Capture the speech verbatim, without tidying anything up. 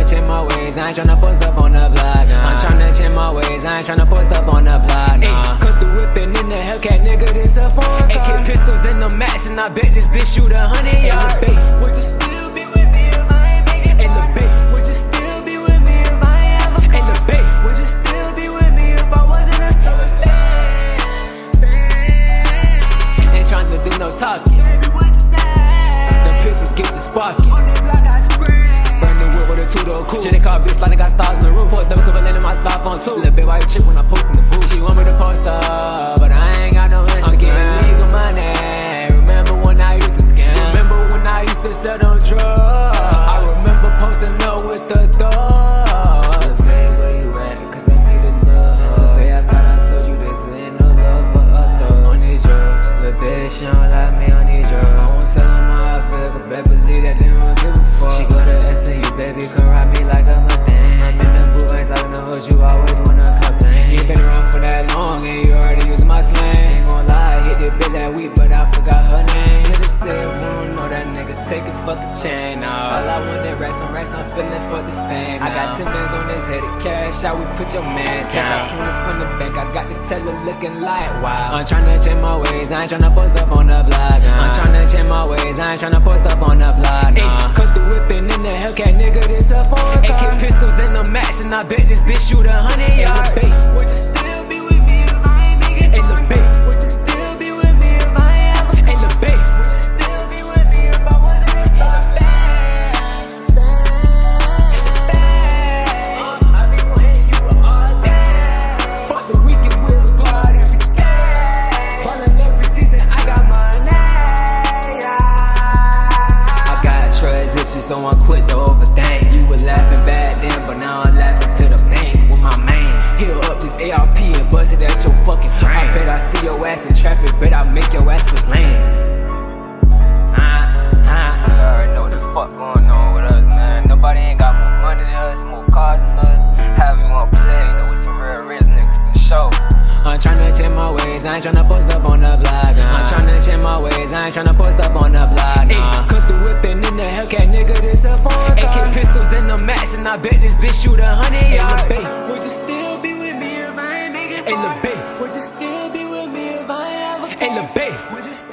change my ways, I ain't tryna post up on the block, nah. I'm tryna change my ways, I ain't tryna post up on the block, nah. Cut the whippin' in the Hellcat, nigga, this a foreign car. A K pistols in the max, and I bet this bitch shoot a hundred yards. Hey, would you still be with me if I ain't make it? Hey, the babe, would you still be with me if I ain't have a car? Hey, the babe, would you still be with me if I wasn't a star? Ain't tryna do no talking. Baby, what you say? The pistols get the sparking. On the block, I spray. Burn the whip with a two-door coupe. Jenny car bitch like I got stars in the roof. Put double couple in my star phone too. Little bit why you trip when I post in the booth. She want me to post up, but I ain't got no Instagram. I'm getting legal money. Remember when I used to scam? Remember when I used to sell on drugs? I remember posting up with the thugs. Lil' babe, where you at? Cause I need a love. Lil' babe, I thought I told you this ain't no love for a thug. On these drugs. Lil' babe, she don't like me on these drugs. I won't tell them how I feel, cause baby believe that they don't give a fuck. She go to S and U, baby, come ride me like a Mustang. I'm in the booth, ain't talking to hoes, you always wanna complain. You been around for that long and you already used my slang. Ain't gon' lie, hit that bitch that week, but I forgot her name. Nigga said, we don't know that nigga, take a fucking chain off. All I want is racks on racks, I'm feeling for the fame. I got ten bands on this head of cash, how we put your man down. Cash out twenty from the bank, I got the teller looking like wow. I'm tryna change my ways, I ain't tryna post up on the block, nah. I'm tryna change my ways, I ain't tryna post up on the block, nah. Cut the whippin' in the Hellcat, nigga, this a foreign car. A K pistols in the max, and I bet this bitch shoot a hundred yards. Hey, would you still be with me if I ain't make it? Hey, lil' babe, would you still be with me if I ain't have a car? Hey, lil' babe, would you still be with me if I wasn't a star? I be wanting you all day. Fuck the weekend, we'll go out every day. Ballin' every season, I got money. I got trust issues, so I quit the overthink. You were laughing back then, but now I'm laughing to the bank with my man. Heal up this A R P and bust it at your fucking brain. I bet I see your ass in traffic, bet I make your ass switch lanes. Uh, uh. You already know what the fuck going on with us, man. Nobody ain't got more money than us, more cars than us. However you wanna play, you know, with some real rich niggas for sure. I'm tryna change my ways, I ain't tryna post up on the block, nah. I'm tryna change my ways, I ain't tryna post up on the block, nah. Cut the whippin' in the Hellcat, nigga, this a foreign car. A K pistols in the max, and I bet this bitch shoot a hundred yards. Hey, lil' babe, would you still be with me if I ain't make it? Hey, lil' babe, would you still be with me if I ain't have a car? Hey, lil' babe, would you still